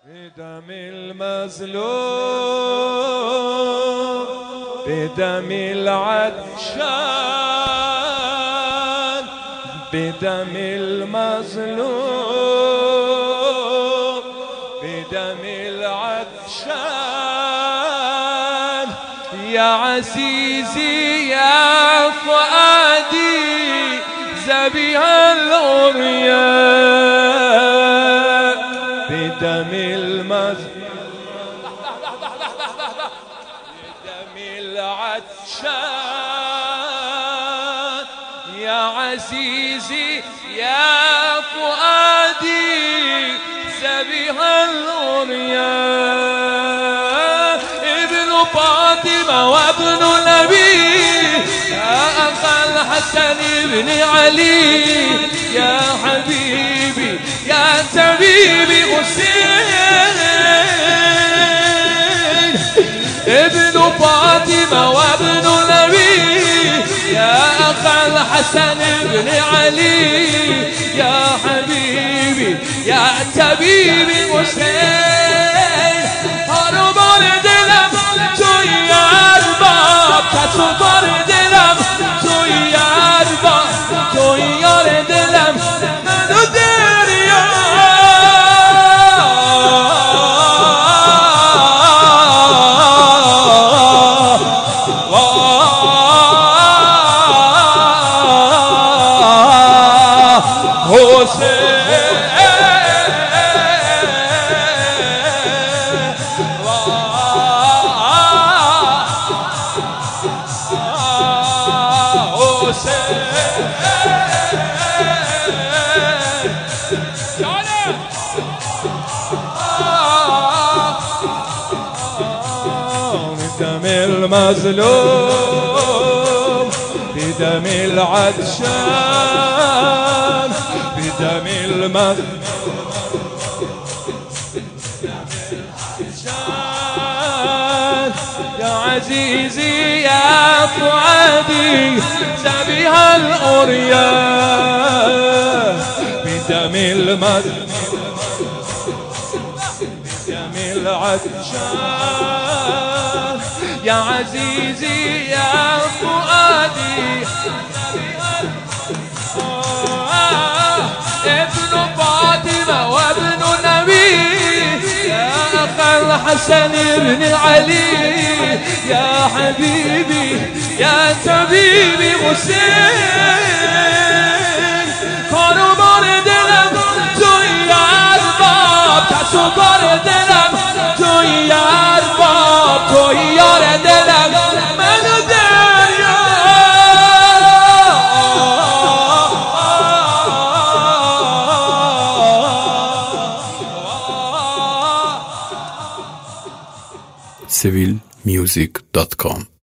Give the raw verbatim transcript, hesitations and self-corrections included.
بدم المظلوم بدم العطشان بدم المظلوم بدم العطشان يا عزيزي يا فؤادي ذبيح العريان بدم المظلوم بدم العطشان يا عزيزي يا فؤادي ذبيح العريان ابن فاطمة وابن نبي يا أخا الحسن بن علي يا حبيبي يا طبيبي حسين ابن فاطمة وابن نبي يا أخا الحسن بن علي يا حبيبي يا طبيبي حسين هربان دلم توی ارباب کسو بار دلم توی ارباب توی یار دلم منو دریا بدم المظلوم بدم العطشان بدم المظلوم يا عزيزي يا فؤادي ذبيح العريان بدم المظلوم بدم العطشان يا عزيزي يا فؤادي ابن فاطمة وابن نبي يا أخا الحسن بن علي يا حبيبي يا طبيبي حسين قربان دلم توی ارباب کسو بار دلم توی ارباب توی یار دلم منو دریا sevil music dot com